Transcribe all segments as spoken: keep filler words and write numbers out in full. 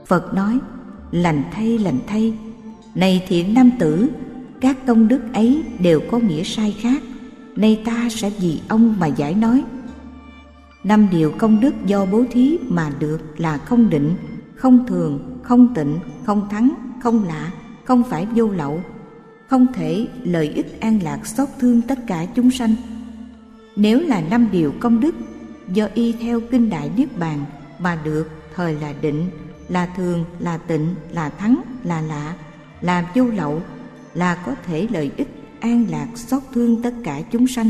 Phật nói: lành thay, lành thay. Này thiện nam tử, các công đức ấy đều có nghĩa sai khác, nay ta sẽ vì ông mà giải nói. Năm điều công đức do bố thí mà được là không định, không thường, không tịnh, không thắng, không lạ, không phải vô lậu, không thể lợi ích an lạc xót thương tất cả chúng sanh. Nếu là năm điều công đức do y theo kinh Đại Niết Bàn mà được, thời là định, là thường, là tịnh, là thắng, là lạ, là vô lậu, là có thể lợi ích an lạc xót thương tất cả chúng sanh.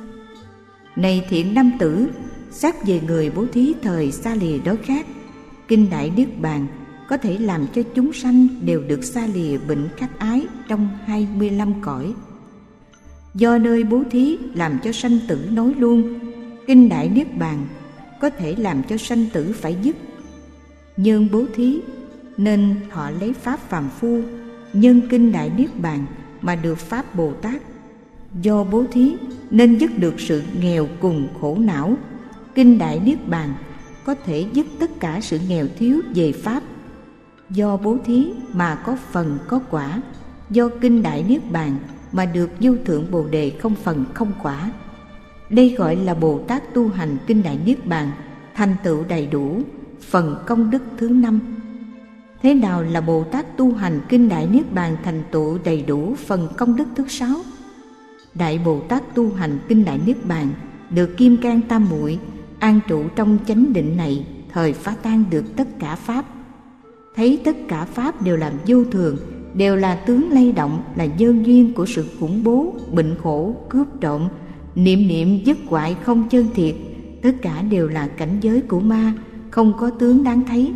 Này thiện nam tử, xét về người bố thí thời xa lìa đói khát, kinh Đại Niết Bàn có thể làm cho chúng sanh đều được xa lìa bệnh khát ái trong hai mươi lăm cõi. Do nơi bố thí làm cho sanh tử nối luôn, kinh Đại Niết Bàn có thể làm cho sanh tử phải dứt. Nhân bố thí nên họ lấy pháp phàm phu, nhân kinh Đại Niết Bàn mà được pháp Bồ Tát. Do bố thí nên dứt được sự nghèo cùng khổ não, kinh Đại Niết Bàn có thể dứt tất cả sự nghèo thiếu về pháp. Do bố thí mà có phần có quả, do kinh Đại Niết Bàn mà được vô thượng Bồ Đề không phần không quả. Đây gọi là Bồ Tát tu hành kinh Đại Niết Bàn thành tựu đầy đủ phần công đức thứ năm. Thế nào là Bồ Tát tu hành kinh Đại Niết Bàn thành tựu đầy đủ phần công đức thứ sáu? Đại Bồ Tát tu hành kinh Đại Niết Bàn được kim cang tam muội, an trụ trong chánh định này, thời phá tan được tất cả pháp. Thấy tất cả pháp đều là vô thường, đều là tướng lay động, là nhân duyên của sự khủng bố, bệnh khổ, cướp trộm, niệm niệm dứt hoại không chân thiệt, tất cả đều là cảnh giới của ma, không có tướng đáng thấy.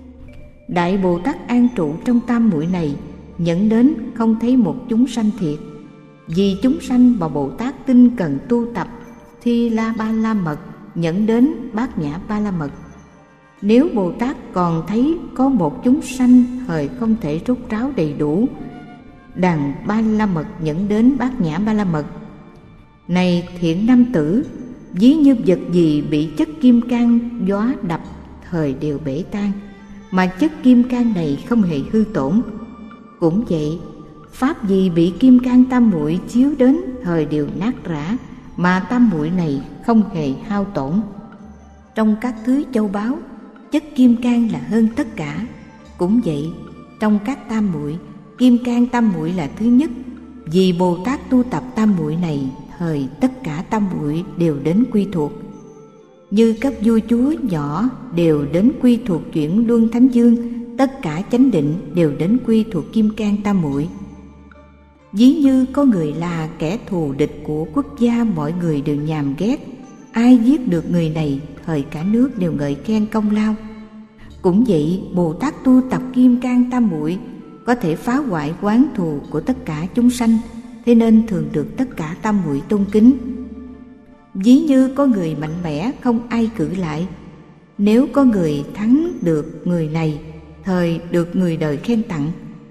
Đại Bồ Tát an trụ trong tam muội này, nhận đến không thấy một chúng sanh thiệt. Vì chúng sanh mà Bồ Tát tinh cần tu tập Thi La Ba La Mật, nhận đến Bát Nhã Ba La Mật. Nếu Bồ Tát còn thấy có một chúng sanh thời không thể rốt ráo đầy đủ đằng Ba La Mật, nhận đến Bát Nhã Ba La Mật. Này thiện nam tử, ví như vật gì bị chất kim cang gió đập thời đều bể tan, mà chất kim cang này không hề hư tổn. Cũng vậy, pháp gì bị kim cang tam muội chiếu đến thời đều nát rã, mà tam muội này không hề hao tổn. Trong các thứ châu báu, chất kim cang là hơn tất cả. Cũng vậy, trong các tam muội, kim cang tam muội là thứ nhất. Vì Bồ Tát tu tập tam muội này, thời tất cả tam muội đều đến quy thuộc. Như các vua chúa nhỏ đều đến quy thuộc chuyển luân thánh dương, tất cả chánh định đều đến quy thuộc kim cang tam muội. Ví như có người là kẻ thù địch của quốc gia, mọi người đều nhàm ghét. Ai giết được người này, thời cả nước đều ngợi khen công lao. Cũng vậy, Bồ Tát tu tập kim cang tam muội có thể phá hoại oán thù của tất cả chúng sanh, thế nên thường được tất cả tam muội tôn kính. Ví như có người mạnh mẽ không ai cự lại, nếu có người thắng được người này, thời được người đời khen tặng.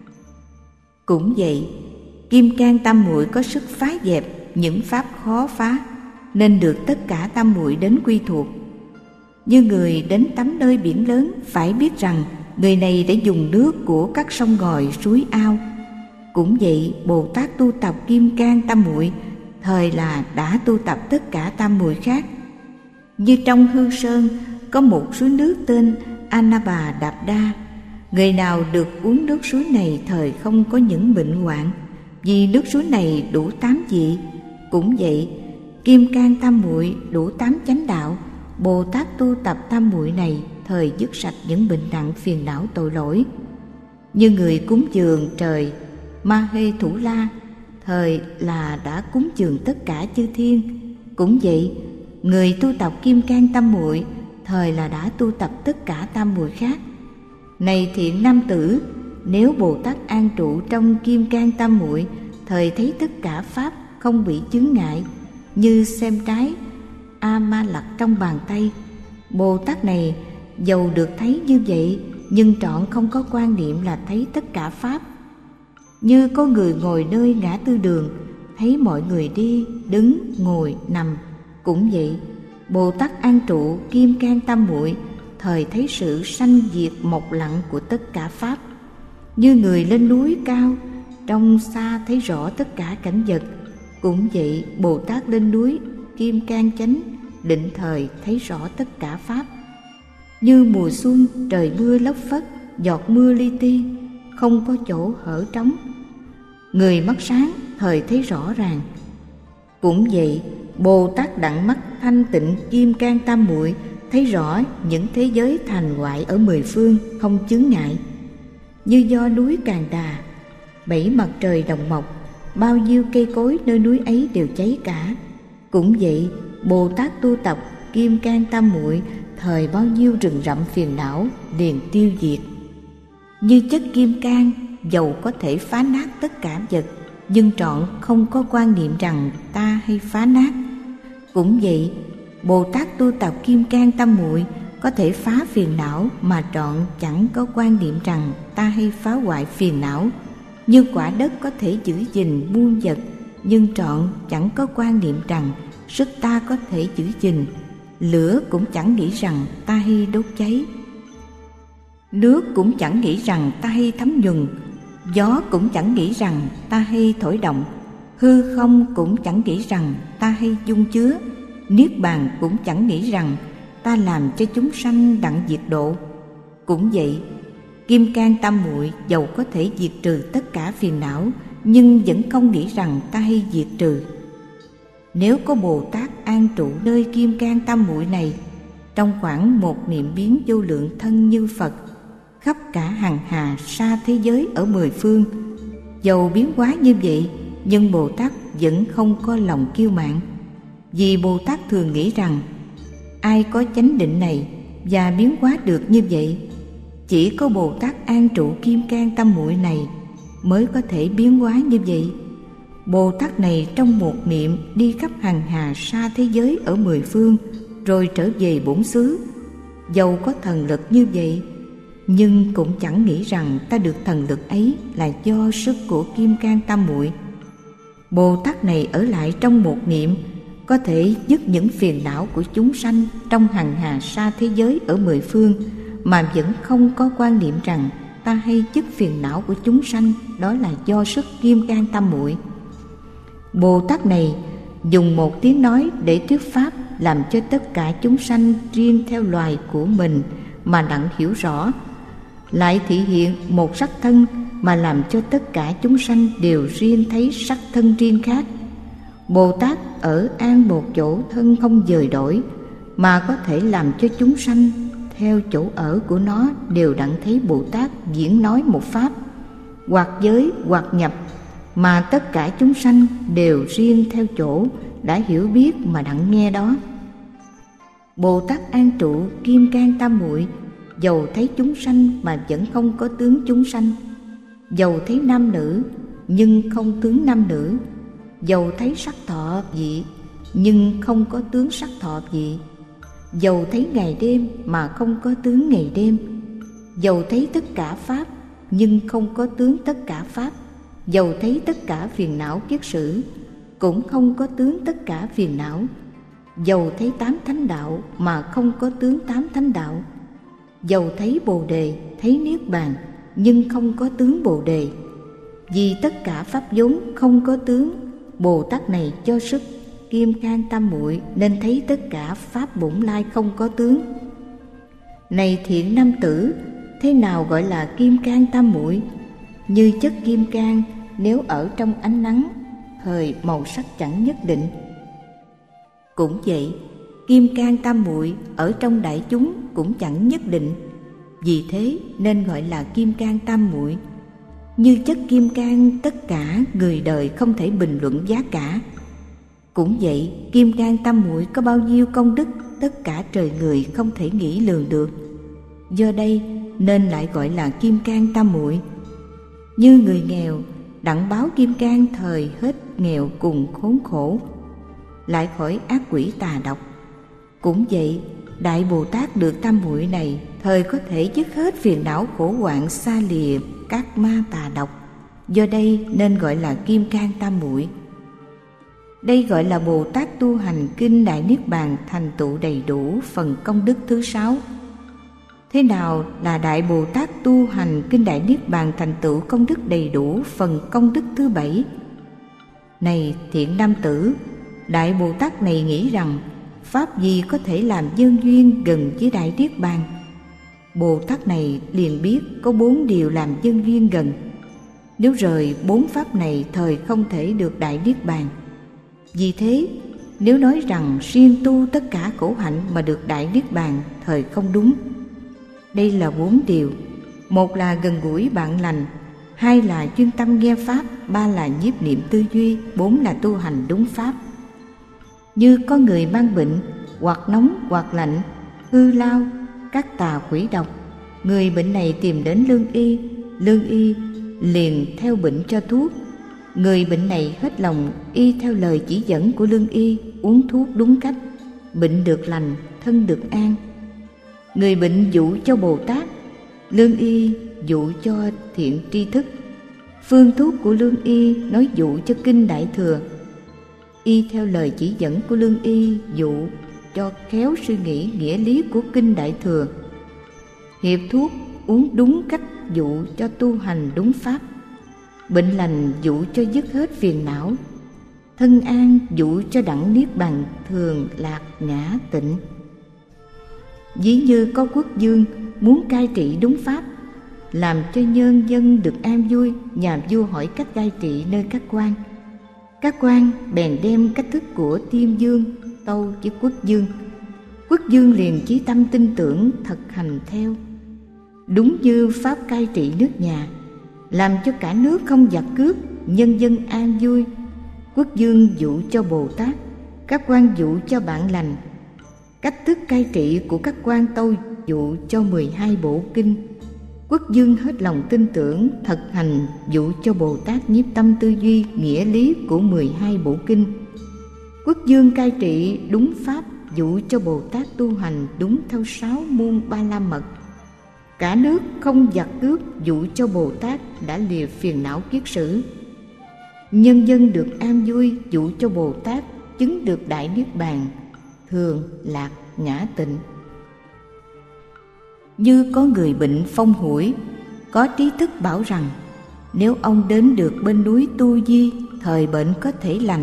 Cũng vậy, kim cang tam muội có sức phá dẹp những pháp khó phá, nên được tất cả tam muội đến quy thuộc. Như người đến tắm nơi biển lớn, phải biết rằng người này đã dùng nước của các sông ngòi, suối ao. Cũng vậy, Bồ Tát tu tập kim cang tam muội, thời là đã tu tập tất cả tam muội khác. Như trong hư sơn có một suối nước tên Anaba Đạp Đa, người nào được uống nước suối này thời không có những bệnh hoạn, vì nước suối này đủ tám vị. Cũng vậy, kim cang tam muội đủ tám chánh đạo, Bồ Tát tu tập tam muội này thời dứt sạch những bệnh nặng phiền não tội lỗi. Như người cúng dường trời Ma Hê Thủ La, thời là đã cúng dường tất cả chư thiên. Cũng vậy, người tu tập kim cang tam muội, thời là đã tu tập tất cả tam muội khác. Này thiện nam tử, nếu Bồ Tát an trụ trong kim cang tam muội, thời thấy tất cả pháp không bị chướng ngại, như xem trái A Ma Lặc trong bàn tay. Bồ Tát này dầu được thấy như vậy, nhưng trọn không có quan niệm là thấy tất cả pháp. Như có người ngồi nơi ngã tư đường, thấy mọi người đi, đứng, ngồi, nằm. Cũng vậy, Bồ Tát an trụ kim cang tam muội, thời thấy sự sanh diệt mộc lặng của tất cả pháp. Như người lên núi cao, trong xa thấy rõ tất cả cảnh vật, cũng vậy Bồ Tát lên núi Kim Cang Chánh định thời thấy rõ tất cả pháp. Như mùa xuân trời mưa lất phất, giọt mưa li ti, không có chỗ hở trống, người mắt sáng thời thấy rõ ràng. Cũng vậy Bồ Tát đặng mắt thanh tịnh Kim Cang Tam Muội thấy rõ những thế giới thành hoại ở mười phương không chướng ngại. Như do núi Càn Đà, bảy mặt trời đồng mọc, bao nhiêu cây cối nơi núi ấy đều cháy cả. Cũng vậy Bồ Tát tu tập Kim Cang Tam Muội thời bao nhiêu rừng rậm phiền não liền tiêu diệt. Như chất kim cang, dầu có thể phá nát tất cả vật, nhưng trọn không có quan niệm rằng ta hay phá nát. Cũng vậy Bồ Tát tu tập Kim Cang Tam Muội có thể phá phiền não mà trọn chẳng có quan niệm rằng ta hay phá hoại phiền não. Như quả đất có thể giữ gìn muôn vật, nhưng trọn chẳng có quan niệm rằng sức ta có thể giữ gìn. Lửa cũng chẳng nghĩ rằng ta hay đốt cháy, nước cũng chẳng nghĩ rằng ta hay thấm nhuần, gió cũng chẳng nghĩ rằng ta hay thổi động, hư không cũng chẳng nghĩ rằng ta hay dung chứa, niết bàn cũng chẳng nghĩ rằng ta làm cho chúng sanh đặng diệt độ. Cũng vậy Kim Cang Tam Muội dầu có thể diệt trừ tất cả phiền não, nhưng vẫn không nghĩ rằng ta hay diệt trừ. Nếu có Bồ Tát an trụ nơi Kim Cang Tam Muội này, trong khoảng một niệm biến vô lượng thân như Phật, khắp cả hằng hà sa thế giới ở mười phương, dầu biến hóa như vậy, nhưng Bồ Tát vẫn không có lòng kiêu mạn. Vì Bồ Tát thường nghĩ rằng ai có chánh định này và biến hóa được như vậy, chỉ có Bồ Tát an trụ Kim Cang Tam Muội này mới có thể biến hóa như vậy. Bồ Tát này trong một niệm đi khắp hằng hà sa thế giới ở mười phương, rồi trở về bổn xứ. Dầu có thần lực như vậy, nhưng cũng chẳng nghĩ rằng ta được thần lực ấy là do sức của Kim Cang Tam Muội. Bồ Tát này ở lại trong một niệm, có thể dứt những phiền não của chúng sanh trong hằng hà sa thế giới ở mười phương, mà vẫn không có quan niệm rằng ta hay dứt phiền não của chúng sanh, đó là do sức Kim Cang Tam Muội. Bồ Tát này dùng một tiếng nói để thuyết pháp, làm cho tất cả chúng sanh riêng theo loài của mình mà đặng hiểu rõ, lại thị hiện một sắc thân mà làm cho tất cả chúng sanh đều riêng thấy sắc thân riêng khác. Bồ Tát ở an một chỗ thân không dời đổi, mà có thể làm cho chúng sanh theo chỗ ở của nó đều đặng thấy Bồ Tát diễn nói một pháp, hoặc giới hoặc nhập, mà tất cả chúng sanh đều riêng theo chỗ đã hiểu biết mà đặng nghe đó. Bồ Tát an trụ Kim Cang Tam Muội dầu thấy chúng sanh mà vẫn không có tướng chúng sanh, dầu thấy nam nữ nhưng không tướng nam nữ, dầu thấy sắc thọ vị nhưng không có tướng sắc thọ vị, dầu thấy ngày đêm mà không có tướng ngày đêm, dầu thấy tất cả pháp nhưng không có tướng tất cả pháp, dầu thấy tất cả phiền não kiết sử cũng không có tướng tất cả phiền não, dầu thấy tám thánh đạo mà không có tướng tám thánh đạo, dầu thấy bồ đề thấy niết bàn nhưng không có tướng bồ đề. Vì tất cả pháp vốn không có tướng, Bồ Tát này cho sức Kim Cang Tam Muội nên thấy tất cả pháp bổn lai không có tướng. Này thiện nam tử, thế nào gọi là Kim Cang Tam Muội? Như chất kim cang nếu ở trong ánh nắng, thời màu sắc chẳng nhất định. Cũng vậy, Kim Cang Tam Muội ở trong đại chúng cũng chẳng nhất định. Vì thế nên gọi là Kim Cang Tam Muội. Như chất kim cang tất cả người đời không thể bình luận giá cả. Cũng vậy, Kim Cang Tam Muội có bao nhiêu công đức tất cả trời người không thể nghĩ lường được. Do đây nên lại gọi là Kim Cang Tam Muội. Như người nghèo đặng báo kim cang thời hết nghèo cùng khốn khổ, lại khỏi ác quỷ tà độc. Cũng vậy, Đại Bồ Tát được Tam Muội này thời có thể dứt hết phiền não khổ hoạn xa lìa các ma tà độc. Do đây nên gọi là Kim Cang Tam Muội. Đây gọi là Bồ Tát tu hành kinh Đại Niết Bàn thành tựu đầy đủ phần công đức thứ sáu. Thế nào là Đại Bồ Tát tu hành Kinh Đại Niết Bàn thành tựu công đức đầy đủ phần công đức thứ bảy? Này thiện nam tử, Đại Bồ Tát này nghĩ rằng pháp gì có thể làm nhân duyên gần với Đại Niết Bàn? Bồ Tát này liền biết có bốn điều làm nhân duyên gần. Nếu rời bốn pháp này, thời không thể được Đại Niết Bàn. Vì thế, nếu nói rằng riêng tu tất cả khổ hạnh mà được Đại Niết Bàn, thời không đúng. Đây là bốn điều: một là gần gũi bạn lành, hai là chuyên tâm nghe pháp, ba là nhiếp niệm tư duy, bốn là tu hành đúng pháp. Như có người mang bệnh, hoặc nóng hoặc lạnh, hư lao, các tà quỷ độc, người bệnh này tìm đến lương y, lương y liền theo bệnh cho thuốc. Người bệnh này hết lòng y theo lời chỉ dẫn của lương y, uống thuốc đúng cách, bệnh được lành, thân được an. Người bệnh dụ cho Bồ Tát, lương y dụ cho thiện tri thức. Phương thuốc của lương y nói dụ cho Kinh Đại Thừa, y theo lời chỉ dẫn của lương y dụ cho khéo suy nghĩ nghĩa lý của Kinh Đại Thừa. Hiệp thuốc uống đúng cách dụ cho tu hành đúng pháp. Bệnh lành dụ cho dứt hết phiền não, thân an dụ cho đặng niết bàn thường lạc ngã tịnh. Ví như có quốc vương muốn cai trị đúng pháp, làm cho nhân dân được an vui, nhà vua hỏi cách cai trị nơi các quan. Các quan bèn đem cách thức của Tiên vương tâu với quốc vương. Quốc vương liền chí tâm tin tưởng thực hành theo, đúng như pháp cai trị nước nhà, làm cho cả nước không giặc cướp, nhân dân an vui. Quốc vương dụ cho Bồ Tát, các quan dụ cho bạn lành. Cách thức cai trị của các quan tâu dụ cho mười hai bộ kinh. Quốc vương hết lòng tin tưởng thực hành dụ cho Bồ Tát nhiếp tâm tư duy nghĩa lý của mười hai bộ kinh. Quốc vương cai trị đúng pháp dụ cho Bồ Tát tu hành đúng theo sáu môn ba la mật. Cả nước không giặc cướp dụ cho Bồ Tát đã lìa phiền não kiết sử. Nhân dân được an vui dụ cho Bồ Tát chứng được Đại Niết Bàn, thường lạc ngã tịnh. Như có người bệnh phong hủi, có trí thức bảo rằng nếu ông đến được bên núi Tu Di, thời bệnh có thể lành.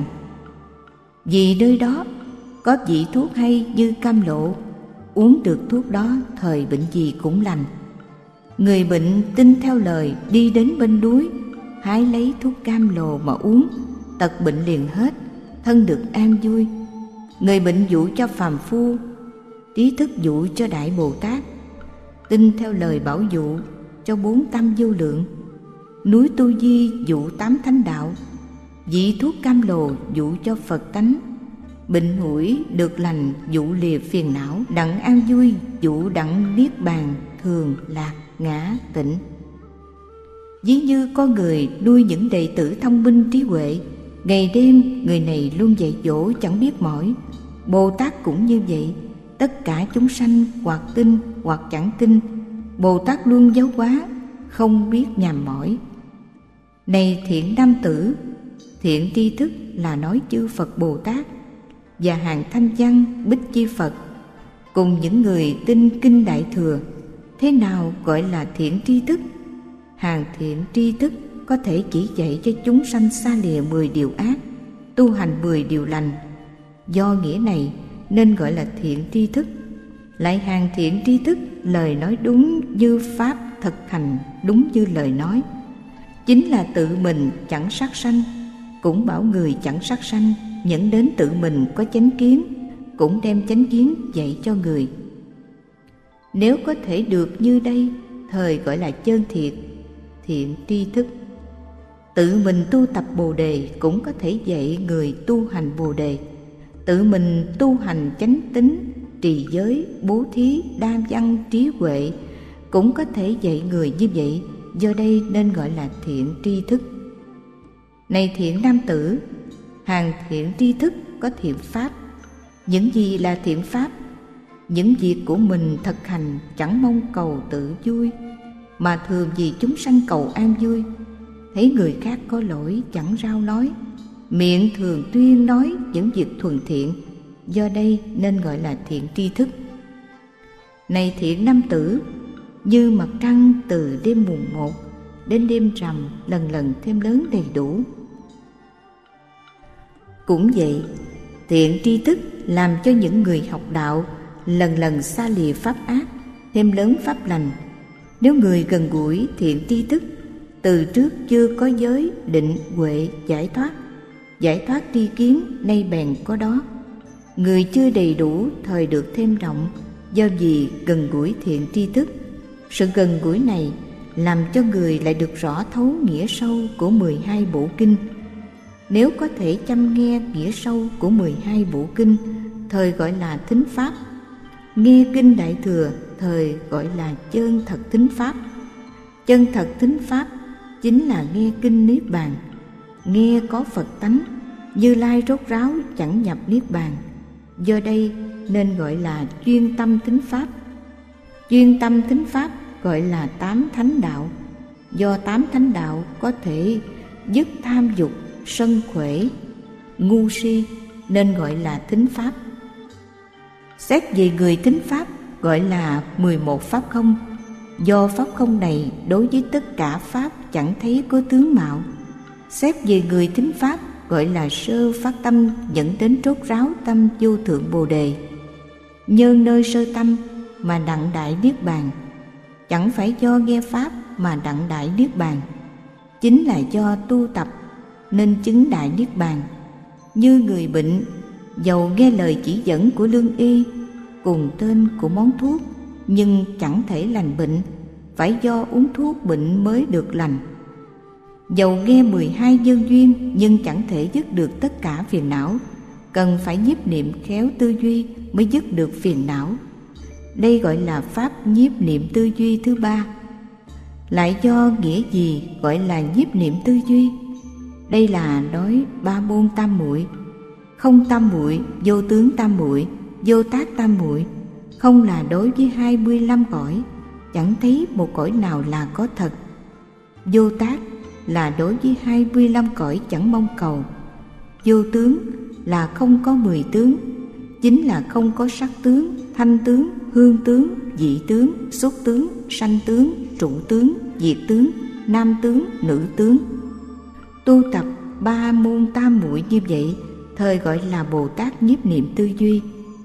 Vì nơi đó có vị thuốc hay như cam lộ, uống được thuốc đó thời bệnh gì cũng lành. Người bệnh tin theo lời đi đến bên núi, hái lấy thuốc cam lồ mà uống, tật bệnh liền hết, thân được an vui. Người bệnh dụ cho phàm phu, trí thức dụ cho Đại Bồ Tát, tin theo lời bảo dụ cho bốn tâm vô lượng. Núi Tu Di dụ tám thánh đạo, vị thuốc cam lồ dụ cho Phật tánh. Bệnh hủi được lành dụ lìa phiền não, đặng an vui dụ đặng niết bàn, thường lạc ngã tịnh. Ví như có người nuôi những đệ tử thông minh trí huệ, ngày đêm người này luôn dạy dỗ chẳng biết mỏi. Bồ Tát cũng như vậy, tất cả chúng sanh hoặc tin hoặc chẳng tin, Bồ Tát luôn giáo hóa, không biết nhàm mỏi. Này thiện nam tử, thiện tri thức là nói chư Phật Bồ Tát và hàng thanh văn bích chi Phật cùng những người tin Kinh Đại Thừa. Thế nào gọi là thiện tri thức? Hàng thiện tri thức có thể chỉ dạy cho chúng sanh xa lìa mười điều ác, tu hành mười điều lành. Do nghĩa này nên gọi là thiện tri thức. Lại hàng thiện tri thức lời nói đúng như pháp, thực hành đúng như lời nói, chính là tự mình chẳng sát sanh, cũng bảo người chẳng sát sanh, nhẫn đến tự mình có chánh kiến, cũng đem chánh kiến dạy cho người. Nếu có thể được như đây, thời gọi là chân thiệt, thiện tri thức. Tự mình tu tập Bồ Đề cũng có thể dạy người tu hành Bồ Đề. Tự mình tu hành chánh tín, trì giới, bố thí, đa văn, trí huệ cũng có thể dạy người như vậy. Do đây nên gọi là thiện tri thức. Này thiện nam tử, hàng thiện tri thức có thiện pháp. Những gì là thiện pháp? Những việc của mình thực hành chẳng mong cầu tự vui, mà thường vì chúng sanh cầu an vui. Thấy người khác có lỗi chẳng rao nói, miệng thường tuyên nói những việc thuần thiện. Do đây nên gọi là thiện tri thức. Này thiện nam tử, như mặt trăng từ đêm mùng một đến đêm rằm lần lần thêm lớn đầy đủ. Cũng vậy, thiện tri thức làm cho những người học đạo lần lần xa lìa pháp ác, thêm lớn pháp lành. Nếu người gần gũi thiện tri thức, từ trước chưa có giới, định, huệ, giải thoát, giải thoát tri kiến nay bèn có đó. Người chưa đầy đủ thời được thêm rộng, do vì gần gũi thiện tri thức. Sự gần gũi này làm cho người lại được rõ thấu nghĩa sâu của mười hai bộ kinh. Nếu có thể chăm nghe nghĩa sâu của mười hai bộ kinh, thời gọi là thính pháp. Nghe kinh Đại Thừa, thời gọi là chân thật thính pháp. Chân thật thính pháp chính là nghe kinh Niết Bàn. Nghe có Phật tánh, Như Lai rốt ráo chẳng nhập Niết Bàn. Do đây nên gọi là chuyên tâm thính pháp. Chuyên tâm thính pháp gọi là tám thánh đạo. Do tám thánh đạo có thể dứt tham dục, sân khỏe, ngu si, nên gọi là thính pháp. Xét về người thính pháp gọi là mười một pháp không. Do pháp không này đối với tất cả pháp chẳng thấy có tướng mạo. Xét về người thính pháp gọi là sơ phát tâm dẫn đến rốt ráo tâm vô thượng Bồ Đề. Nhân nơi sơ tâm mà đặng đại Niết Bàn. Chẳng phải do nghe pháp mà đặng đại Niết Bàn, chính là do tu tập nên chứng đại Niết Bàn. Như người bệnh, dầu nghe lời chỉ dẫn của lương y cùng tên của món thuốc, nhưng chẳng thể lành bệnh, phải do uống thuốc bệnh mới được lành. Dầu nghe mười hai nhân duyên, nhưng chẳng thể dứt được tất cả phiền não, cần phải nhiếp niệm khéo tư duy mới dứt được phiền não. Đây gọi là pháp nhiếp niệm tư duy thứ ba. Lại do nghĩa gì gọi là nhiếp niệm tư duy? Đây là nói ba môn tam muội: không tam muội, vô tướng tam muội, vô tác tam muội. Không là đối với hai mươi lăm cõi, chẳng thấy một cõi nào là có thật. Vô tác là đối với hai mươi lăm cõi chẳng mong cầu. Vô tướng là không có mười tướng, chính là không có sắc tướng, thanh tướng, hương tướng, vị tướng, xúc tướng, sanh tướng, trụ tướng, diệt tướng, nam tướng, nữ tướng. Tu tập ba môn tam muội như vậy, thời gọi là Bồ Tát nhiếp niệm tư duy.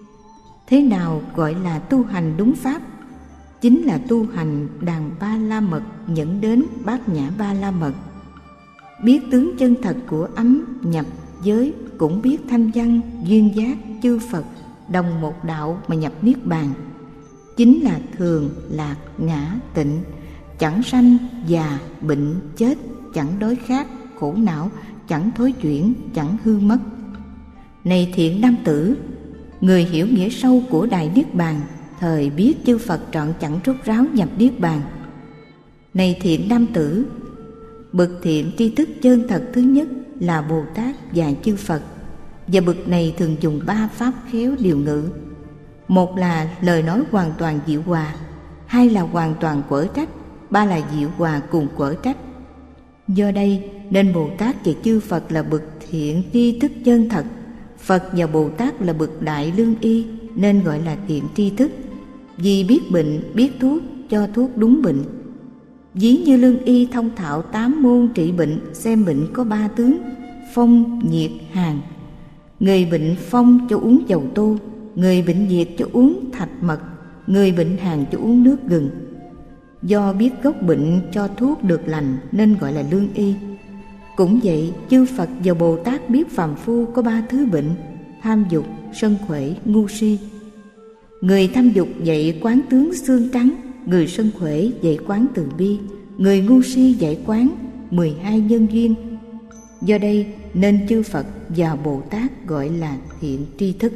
Thế nào gọi là tu hành đúng pháp? Chính là tu hành đàn ba la mật dẫn đến bát nhã ba la mật. Biết tướng chân thật của ấm, nhập, giới, cũng biết thanh văn, duyên giác, chư Phật đồng một đạo mà nhập Niết Bàn. Chính là thường, lạc, ngã, tịnh, chẳng sanh, già, bệnh, chết, chẳng đói khát, khổ não, chẳng thối chuyển, chẳng hư mất. Này thiện nam tử, người hiểu nghĩa sâu của đại Niết Bàn, thời biết chư Phật trọn chẳng rốt ráo nhập Niết Bàn. Này thiện nam tử, bậc thiện tri thức chân thật thứ nhất là Bồ Tát và chư Phật, và bậc này thường dùng ba pháp khéo điều ngữ. Một là lời nói hoàn toàn diệu hòa, hai là hoàn toàn quở trách, ba là diệu hòa cùng quở trách. Do đây nên Bồ Tát và chư Phật là bậc thiện tri thức chân thật. Phật và Bồ Tát là bậc đại lương y, nên gọi là thiện tri thức. Vì biết bệnh, biết thuốc, cho thuốc đúng bệnh. Ví như lương y thông thạo tám môn trị bệnh, xem bệnh có ba tướng: phong, nhiệt, hàn. Người bệnh phong cho uống dầu tô, người bệnh nhiệt cho uống thạch mật, người bệnh hàn cho uống nước gừng. Do biết gốc bệnh cho thuốc được lành nên gọi là lương y. Cũng vậy, chư Phật và Bồ Tát biết phàm phu có ba thứ bệnh: tham dục, sân khỏe, ngu si. Người tham dục dạy quán tướng xương trắng, người sân khỏe dạy quán từ bi, người ngu si dạy quán mười hai nhân duyên. Do đây nên chư Phật và Bồ Tát gọi là thiện tri thức.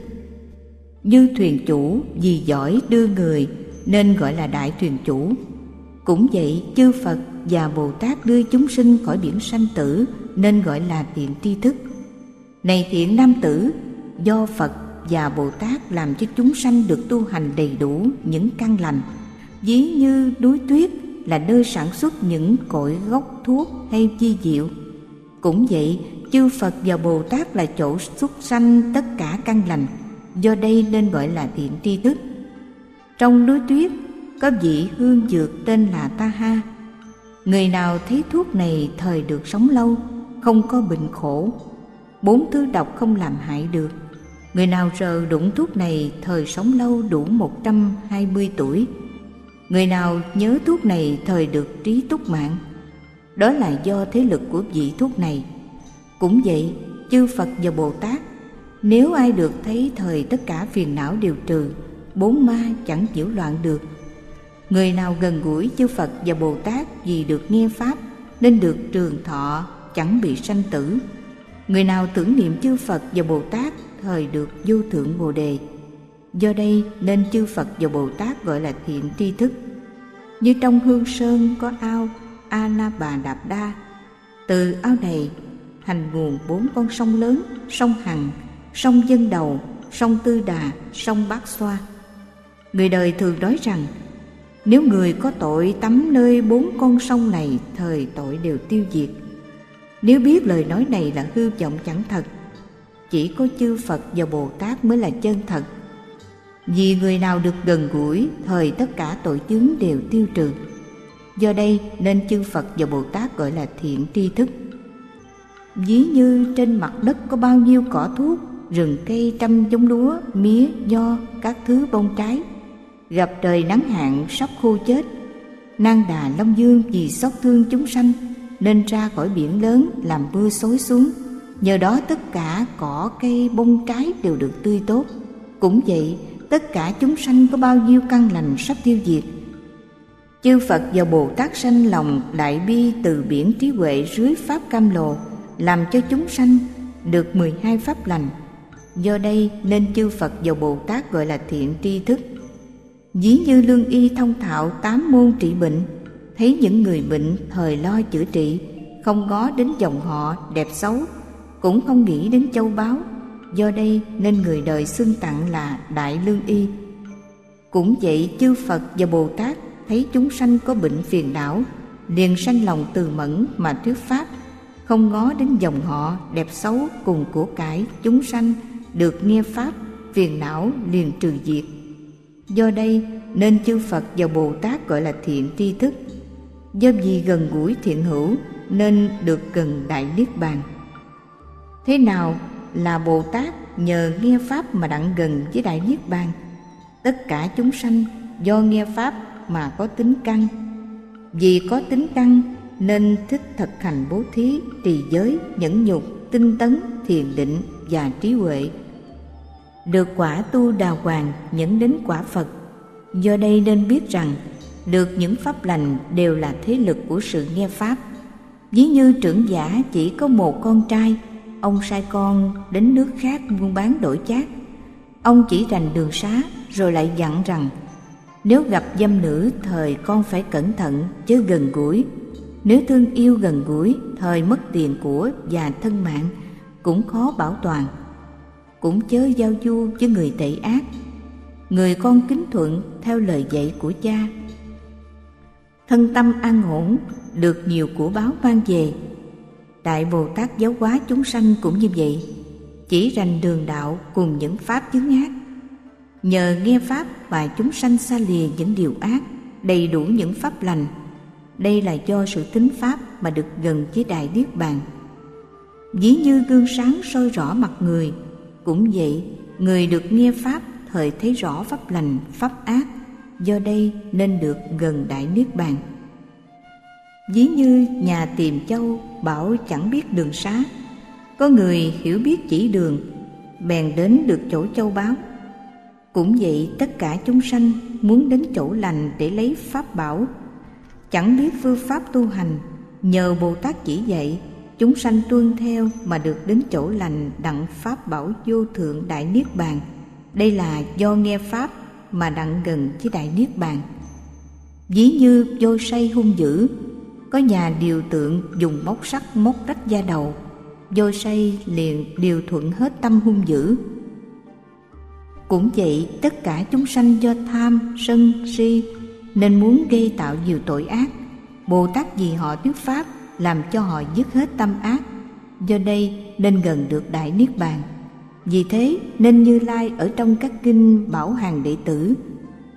Như thuyền chủ vì giỏi đưa người nên gọi là đại thuyền chủ. Cũng vậy, chư Phật và Bồ Tát đưa chúng sinh khỏi biển sanh tử nên gọi là thiện tri thức. Này thiện nam tử, do Phật và Bồ Tát làm cho chúng sanh được tu hành đầy đủ những căn lành. Ví như núi tuyết là nơi sản xuất những cội gốc thuốc hay chi diệu. Cũng vậy, chư Phật và Bồ Tát là chỗ xuất sanh tất cả căn lành. Do đây nên gọi là thiện tri thức. Trong núi tuyết có vị hương dược tên là Taha. Người nào thấy thuốc này thời được sống lâu, không có bệnh khổ. Bốn thứ độc không làm hại được. Người nào rờ đụng thuốc này thời sống lâu đủ một trăm hai mươi tuổi. Người nào nhớ thuốc này thời được trí túc mạng. Đó là do thế lực của vị thuốc này. Cũng vậy, chư Phật và Bồ Tát, nếu ai được thấy thời tất cả phiền não đều trừ, bốn ma chẳng nhiễu loạn được. Người nào gần gũi chư Phật và Bồ Tát vì được nghe Pháp nên được trường thọ, chẳng bị sanh tử. Người nào tưởng niệm chư Phật và Bồ Tát thời được vô thượng Bồ Đề. Do đây nên chư Phật và Bồ Tát gọi là thiện tri thức. Như trong Hương Sơn có ao Anabadabda, từ ao này thành nguồn bốn con sông lớn: sông Hằng, sông Dân Đầu, sông Tư Đà, sông Bát Xoa. Người đời thường nói rằng nếu người có tội tắm nơi bốn con sông này, thời tội đều tiêu diệt. Nếu biết lời nói này là hư vọng chẳng thật, chỉ có chư Phật và Bồ Tát mới là chân thật. Vì người nào được gần gũi, thời tất cả tội chướng đều tiêu trừ. Do đây nên chư Phật và Bồ Tát gọi là thiện tri thức. Ví như trên mặt đất có bao nhiêu cỏ thuốc, rừng cây trăm giống lúa, mía, nho, các thứ bông trái, gặp trời nắng hạn sắp khô chết. Nang Đà Long Dương vì xót thương chúng sanh nên ra khỏi biển lớn làm mưa xối xuống. Nhờ đó tất cả cỏ cây bông trái đều được tươi tốt. Cũng vậy, tất cả chúng sanh có bao nhiêu căn lành sắp tiêu diệt. Chư Phật và Bồ Tát sanh lòng đại bi từ biển trí huệ dưới pháp cam lồ, làm cho chúng sanh được mười hai pháp lành. Do đây nên chư Phật và Bồ Tát gọi là thiện tri thức. Ví như lương y thông thạo tám môn trị bệnh, thấy những người bệnh thời lo chữa trị, không ngó đến dòng họ đẹp xấu, cũng không nghĩ đến châu báu. Do đây nên người đời xưng tặng là đại lương y. Cũng vậy, chư Phật và Bồ Tát thấy chúng sanh có bệnh phiền não, liền sanh lòng từ mẫn mà thuyết pháp, không ngó đến dòng họ đẹp xấu cùng của cải. Chúng sanh được nghe pháp, phiền não liền trừ diệt. Do đây nên chư Phật và Bồ Tát gọi là thiện tri thức. Do vì gần gũi thiện hữu nên được gần đại niết bàn. Thế nào là Bồ Tát nhờ nghe pháp mà đặng gần với đại niết bàn? Tất cả chúng sanh do nghe pháp mà có tính căn. Vì có tính căn nên thích thực hành bố thí, trì giới, nhẫn nhục, tinh tấn, thiền định và trí huệ, được quả tu đà hoàng, nhẫn đến quả Phật. Do đây nên biết rằng được những pháp lành đều là thế lực của sự nghe pháp. Ví như trưởng giả chỉ có một con trai, ông sai con đến nước khác buôn bán đổi chác. Ông chỉ rành đường xá rồi lại dặn rằng nếu gặp dâm nữ thời con phải cẩn thận chớ gần gũi. Nếu thương yêu gần gũi thời mất tiền của và thân mạng, cũng khó bảo toàn. Cũng chớ giao du với người tệ ác. Người con kính thuận theo lời dạy của cha, thân tâm an ổn, được nhiều của báo mang về. Đại Bồ Tát giáo hóa chúng sanh cũng như vậy, chỉ rành đường đạo cùng những pháp chướng ác. Nhờ nghe pháp mà chúng sanh xa lìa những điều ác, đầy đủ những pháp lành. Đây là do sự tín pháp mà được gần với đại niết bàn. Ví như gương sáng soi rõ mặt người, cũng vậy, người được nghe pháp thời thấy rõ pháp lành, pháp ác. Do đây nên được gần đại niết bàn. Ví như nhà tìm châu bảo chẳng biết đường xá, có người hiểu biết chỉ đường, bèn đến được chỗ châu báu. Cũng vậy, tất cả chúng sanh muốn đến chỗ lành để lấy pháp bảo, chẳng biết phương pháp tu hành. Nhờ Bồ Tát chỉ dạy, chúng sanh tuân theo mà được đến chỗ lành đặng pháp bảo vô thượng đại niết bàn. Đây là do nghe pháp mà đặng gần với đại niết bàn. Ví như vô say hung dữ, có nhà điều tượng dùng móc sắt móc rách da đầu, vô say liền điều thuận hết tâm hung dữ. Cũng vậy, tất cả chúng sanh do tham, sân, si nên muốn gây tạo nhiều tội ác. Bồ Tát vì họ thuyết pháp làm cho họ dứt hết tâm ác. Do đây nên gần được đại niết bàn. Vì thế nên Như Lai ở trong các kinh bảo hàng đệ tử: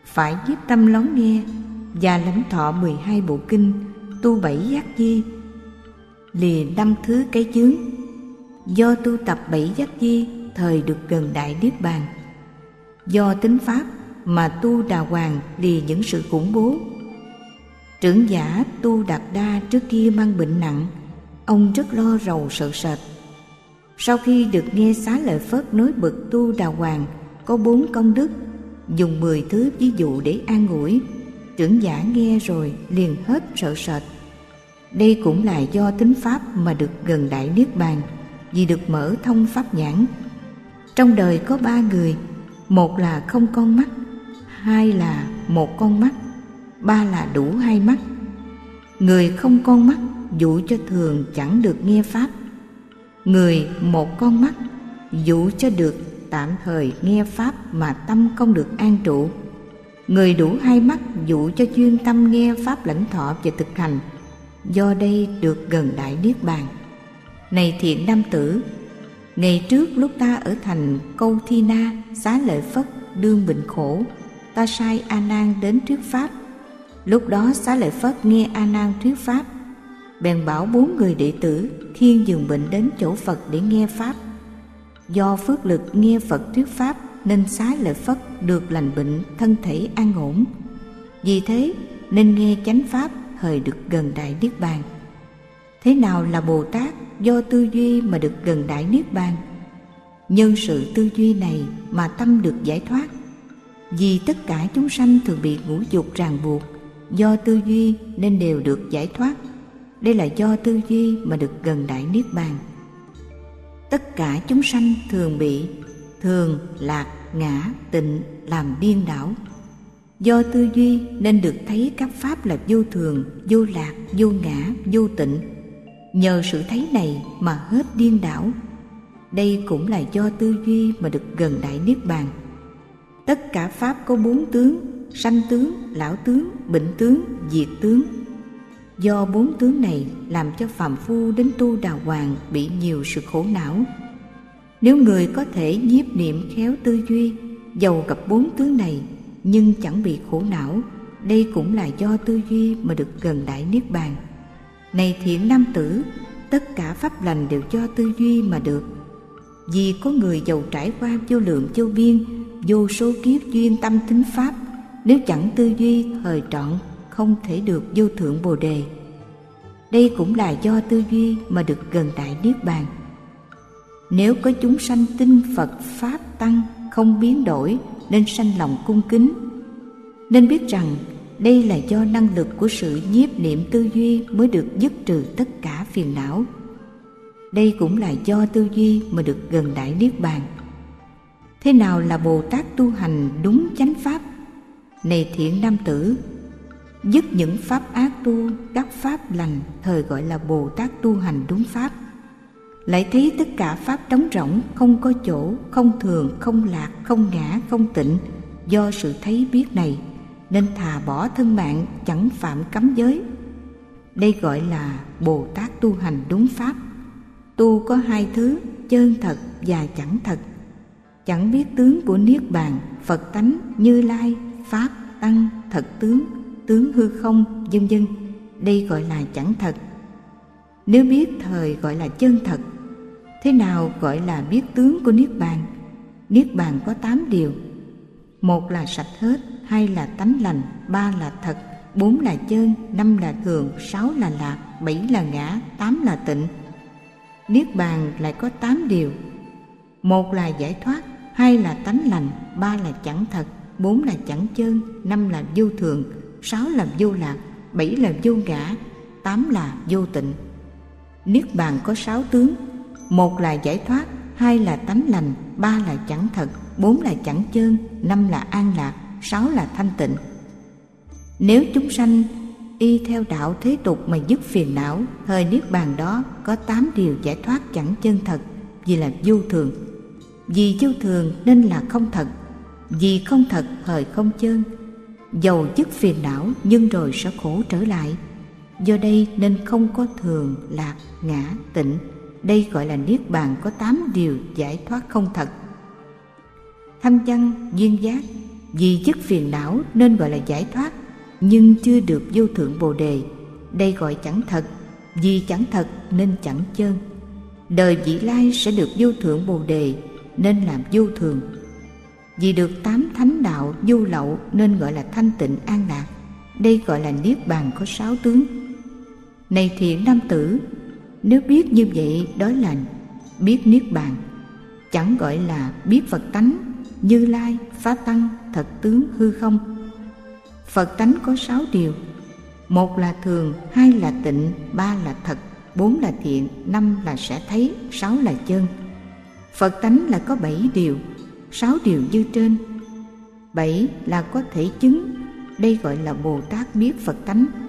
phải nhiếp tâm lắng nghe và lãnh thọ mười hai bộ kinh, tu bảy giác chi, lìa năm thứ cái chướng. Do tu tập bảy giác chi, thời được gần đại niết bàn. Do tính pháp mà tu đà hoàng, lìa những sự khủng bố. Trưởng giả tu Đạt Đa trước kia mang bệnh nặng, ông rất lo rầu sợ sệt. Sau khi được nghe Xá Lợi Phất nói bậc tu đà hoàng có bốn công đức, dùng mười thứ ví dụ để an ủi, trưởng giả nghe rồi liền hết sợ sệt. Đây cũng là do tính pháp mà được gần đại niết bàn, vì được mở thông pháp nhãn. Trong đời có ba người, một là không con mắt, hai là một con mắt, ba là đủ hai mắt. Người không con mắt dụ cho thường chẳng được nghe pháp. Người một con mắt dụ cho được tạm thời nghe pháp mà tâm không được an trụ. Người đủ hai mắt dụ cho chuyên tâm nghe pháp lãnh thọ và thực hành, do đây được gần đại niết bàn. Này thiện nam tử, ngày trước lúc ta ở thành Câu Thi Na, Xá Lợi Phất đương bệnh khổ, ta sai A Nan đến thuyết pháp. Lúc đó Xá Lợi Phất nghe A Nan thuyết pháp, bèn bảo bốn người đệ tử khiêng giường bệnh đến chỗ Phật để nghe pháp. Do phước lực nghe Phật thuyết pháp nên Xá Lợi Phất được lành bệnh, thân thể an ổn. Vì thế nên nghe chánh pháp, thời được gần đại niết bàn. Thế nào là Bồ Tát do tư duy mà được gần đại niết bàn? Nhân sự tư duy này mà tâm được giải thoát. Vì tất cả chúng sanh thường bị ngũ dục ràng buộc, do tư duy nên đều được giải thoát. Đây là do tư duy mà được gần đại niết bàn. Tất cả chúng sanh thường bị thường, lạc, ngã, tịnh làm điên đảo. Do tư duy nên được thấy các pháp là vô thường, vô lạc, vô ngã, vô tịnh. Nhờ sự thấy này mà hết điên đảo. Đây cũng là do tư duy mà được gần đại niết bàn. Tất cả pháp có bốn tướng: sanh tướng, lão tướng, bệnh tướng, diệt tướng. Do bốn tướng này làm cho phàm phu đến tu đà hoàng bị nhiều sự khổ não. Nếu người có thể nhiếp niệm khéo tư duy, dầu gặp bốn tướng này nhưng chẳng bị khổ não, đây cũng là do tư duy mà được gần đại niết bàn. Này thiện nam tử, tất cả pháp lành đều do tư duy mà được. Vì có người giàu trải qua vô lượng vô biên, vô số kiếp duyên tâm thính pháp, nếu chẳng tư duy thời trọn không thể được vô thượng bồ đề. Đây cũng là do tư duy mà được gần đại niết bàn. Nếu có chúng sanh tin Phật Pháp Tăng không biến đổi nên sanh lòng cung kính, nên biết rằng đây là do năng lực của sự nhiếp niệm tư duy mới được dứt trừ tất cả phiền não. Đây cũng là do tư duy mà được gần đại niết bàn. Thế nào là Bồ Tát tu hành đúng chánh pháp? Này thiện nam tử, dứt những pháp ác tu, các pháp lành, thời gọi là Bồ Tát tu hành đúng pháp. Lại thấy tất cả pháp trống rỗng, không có chỗ, không thường, không lạc, không ngã, không tịnh. Do sự thấy biết này nên thà bỏ thân mạng, chẳng phạm cấm giới. Đây gọi là Bồ Tát tu hành đúng pháp. Tu có hai thứ, chân thật và chẳng thật. Chẳng biết tướng của niết bàn, Phật tánh, Như Lai, Pháp, Tăng, thật tướng, tướng hư không, vân vân. Đây gọi là chẳng thật. Nếu biết thời gọi là chân thật. Thế nào gọi là biết tướng của niết bàn? Niết bàn có tám điều. Một là sạch hết, hai là tánh lành, ba là thật, bốn là chân, năm là thường, sáu là lạc, bảy là ngã, tám là tịnh. Niết bàn lại có tám điều. Một là giải thoát, hai là tánh lành, ba là chẳng thật, bốn là chẳng chân, năm là vô thường, sáu là vô lạc, bảy là vô ngã, tám là vô tịnh. Niết bàn có sáu tướng. Một là giải thoát, hai là tánh lành, ba là chẳng thật, bốn là chẳng chân, năm là an lạc, sáu là thanh tịnh. Nếu chúng sanh y theo đạo thế tục mà dứt phiền não, thời niết bàn đó có tám điều giải thoát chẳng chân thật, vì là vô thường. Vì vô thường nên là không thật, vì không thật thời không chân. Dầu dứt phiền não nhưng rồi sẽ khổ trở lại. Do đây nên không có thường, lạc, ngã, tịnh. Đây gọi là niết bàn có tám điều giải thoát không thật. Thâm chân, duyên giác, Vì dứt phiền não nên gọi là giải thoát, nhưng chưa được vô thượng bồ đề. Đây gọi chẳng thật. Vì chẳng thật nên chẳng chơn. Đời vị lai sẽ được vô thượng bồ đề nên làm vô thường. Vì được tám thánh đạo vô lậu nên gọi là thanh tịnh an lạc. Đây gọi là niết bàn có sáu tướng. Này thiện nam tử, nếu biết như vậy đó là biết niết bàn, chẳng gọi là biết Phật tánh, Như Lai, Pháp Tăng, thật tướng hư không. Phật tánh có sáu điều: một là thường, hai là tịnh, ba là thật, bốn là thiện, năm là sẽ thấy, sáu là chân. Phật tánh là có bảy điều, sáu điều như trên. Bảy là có thể chứng, đây gọi là Bồ Tát biết Phật tánh.